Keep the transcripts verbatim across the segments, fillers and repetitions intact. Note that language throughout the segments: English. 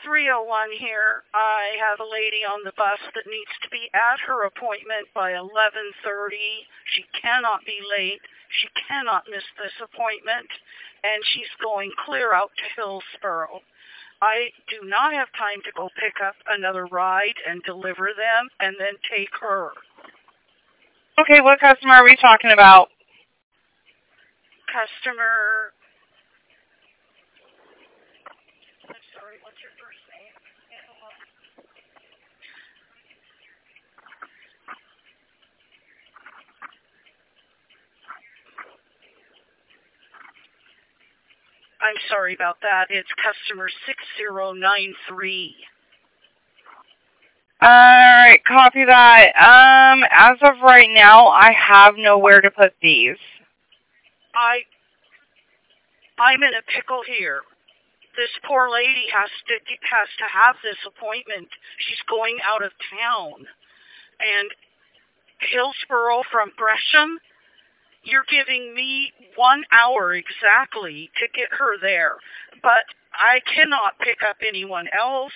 three oh one here. I have a lady on the bus that needs to be at her appointment by eleven thirty. She cannot be late. She cannot miss this appointment. And she's going clear out to Hillsborough. I do not have time to go pick up another ride and deliver them and then take her. Okay, what customer are we talking about? Customer... I'm sorry, what's your first name? I'm sorry about that. It's customer six zero nine three. Alright, copy that. Um, as of right now, I have nowhere to put these. I, I'm in a pickle here. This poor lady has to has to have this appointment. She's going out of town. And Hillsborough from Gresham, you're giving me one hour exactly to get her there. But I cannot pick up anyone else.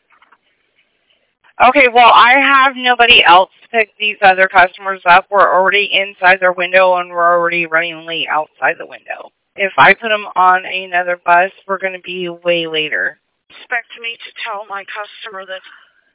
Okay, well, I have nobody else to pick these other customers up. We're already inside their window, and we're already running late outside the window. If I put them on another bus, we're going to be way later. Expect me to tell my customer that